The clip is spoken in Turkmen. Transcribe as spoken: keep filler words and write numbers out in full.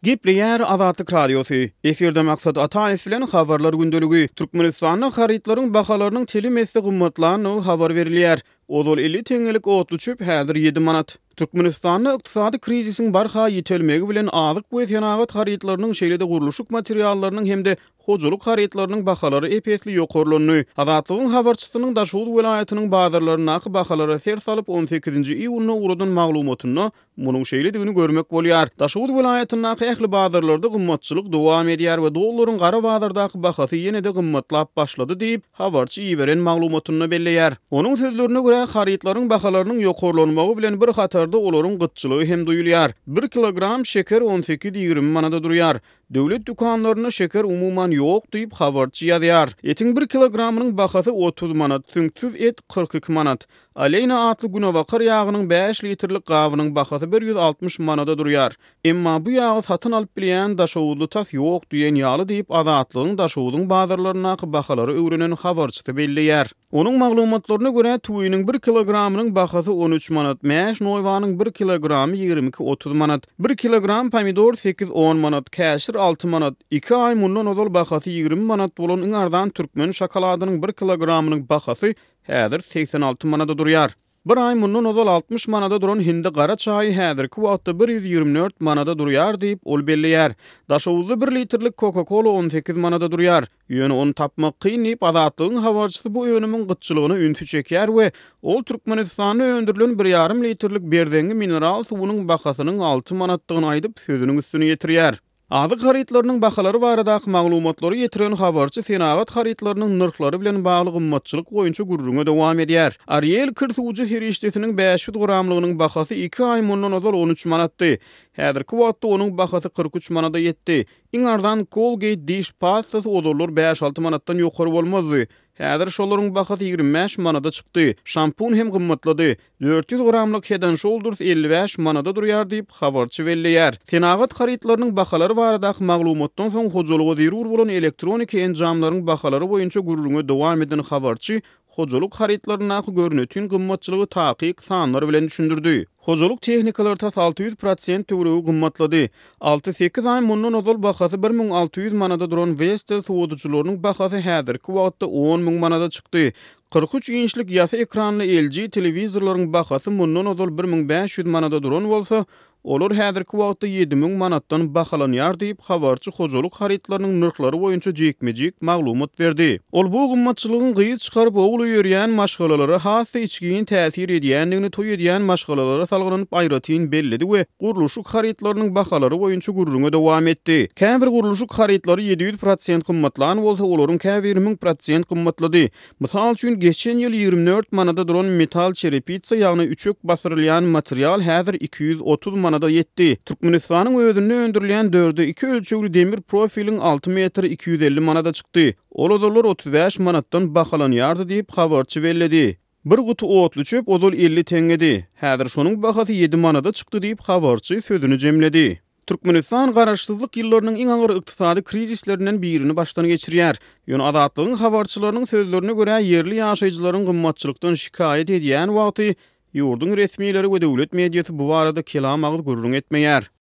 Gepleýär Azatlyk Radiosu. Eferde maksat Ataýew bilen habarlar gündeligi. Türkmenistanyň harytlaryň bahalarynyň teli mesle gymmatlanyny habar berilýär. Odol elli teňelik otly çöp häzir ýedi manat. Türkmenistanyň ykdysady krizisiň barha ýetelmegi bilen azyk we ýanagat harytlarynyň şeýlede guruluşyk materiallarynyň hemde hojalyk harytlarynyň bahalary epetli ýokarlany. Azatlygyň habarçysynyň Daşowut welaýatynyň bazarlaryna bahalary ser salyp on sekizinji iýulyna uradan maglumatyny munyň şeýledigini görmek bolýar. Daşowut welaýatynyň ähli bazarlarda gymmatçylyk dowam edýär we dollaryň gara bazardaky bahasy ýene-de gymmatlap başlady diýip habarçy ýiberen maglumatyny belleýär. Onuň sözlerine görä harytlaryň bahalarynyň ýokarlanmagy bilen bir hatarda olaryň gytçylygy hem duýulýar. bir kilogram şeker on sekiz ýygrimi manada durýar. Döwlet dükanlaryna şeker umuman ýok diýip habarçy ýazýar. Etiň bir kilogramynyň bahasy otuz manat, süňsüz et kırk iki manat. Aleyna atly günabakar ýagynyň beş litrlik gabynyň bahasy bir ýüz altmış manada durýar. Emma bu ýagy satyn alyp bilýän Daşowutly tas ýok diýen ýaly diýip Azatlygyň Daşowutyň bazarlaryna bahalary öwrenen habarçy belleýär. Onuň maglumatlaryna görä tuýynyň bir kilogramynyň bahasy on üç manat, mäş noýwanyň bir kilogramy ýigirmi iki otuz manat, bir kilogram pomidor sekiz on manat, käşir altı manat, iki ay mundan ozal bahasy ýigirmi manat bolan iňardan türkmen şokoladynyň bir kilogramynyň bahasy häzir seksen alty manada durýar. Bir ay mundan ozal altmış manada duran hindi gara çaýy häzirki wagtda bir ýüz ýigirmi dört manada durýar diýip ol belleýär. Daşowutly bir litrlik Coca-Cola on sekiz manada durýar. Ýöne onu tapmak kyn diýip Azatlygyň habarçysy bu öňümiň gytçylygyny ünsü çekýär we ol Türkmenistanyň öndürilen bir ýarym litrlik berdengi mineral suwunyň bahasynyň alty manatdygyny aýdyp sözüniň üstüne ýetirýär. Azyk harytlarynyň bahalary baradaky maglumatlary ýetiren habarçy senagat harytlarynyň nyrklary bilen bagly gymmatçylyk boýunça gurrunga dowam edýär. Ariel Kırsuwjy feriştesiniň beş yüz gramlygynyň bahasy iki ay mundan ozal on üç manatdy. Häzirki wagtda onuň bahasy kırk üç manada ýetdi. Iňardan Colgate diş pastasy odollar beş alty manatdan ýokary bolmazdy. Häzir şolaryň bahasy ýigirmi beş manada çykdy. Şampun hem gymmatlady. dört yüz gramlyk Head and Shoulders elli beş manada durýar diýip habarçy belleýär. Senagat harytlarynyň bahalary baradaky maglumatdan soň hojalyga zerur bolan elektronik enjamlaryň bahalary boýunça gurrunga dowam eden habarçy hojalyk harytlaryna görnetiniň gymmatçylygy takyk sanlary bilen düşündirdi. Hojalyk tehnikalar tas alty yüz prosent töweregi gymmatlady. alty sekiz ay mundan ozal bahasy bir ming alty yüz manada duran Vestel soğuducularynyň bahasy häzirki wagtda on ming manada çykdy. kırk üç inçlik ýasy ekranly L G telewizorlaryň bahasy mundan ozal bir ming beş yüz manada duran bolsa, olar häzirki wagtda yedi ming manatdan bahalanýar diýip habarçy hojalyk harytlarynyň nyrklary boýunça jekmejek maglumat berdi. Ol bu gymmatçylygyň gyýyt çykaryp ogly ýörýän maşgalalary hasy içgiň täsir edýändigini toý edýän maşgalalara salgynyp aýratyn bellidi we guruluşyk harytlarynyň bahalary boýunça gurrunga dowam etdi. Käbir guruluşyk harytlary yedi yüz prosent gymmatlan bolsa, olaryň käbir ming prosent gymmatlady. Mysal üçin geçen ýyl ýigirmi dört manada duran metal çerepitsa ýagny üçek basyrylýan material häzir iki yüz otuz manada ýetdi. Türkmenistanyň özünde öndürilen dörde iki ölçegli demir profiliň altı metr iki yüz elli manada çykdy. Ol odollar otuz beş manatdan bahalanýardy diýip habarçy belledi. Bir gutu otly çöp odol elli teňedi. Häzir şonuň bahasy yedi manada çykdy diýip habarçy sözüni jemledi. Türkmenistan garaşsyzlyk ýyllarynyň iň aňyr ykdysady krizislerinden birini başdan geçirýär. Ýöne Azatlygyň habarçylarynyň sözlerine görä ýerli ýaşaýjylaryň gymmatçylykdan şikayet edýän wagty ýurdun resmiýetleri we döwlet mediýasy bu barada kelam agyr gurrun etmeýär.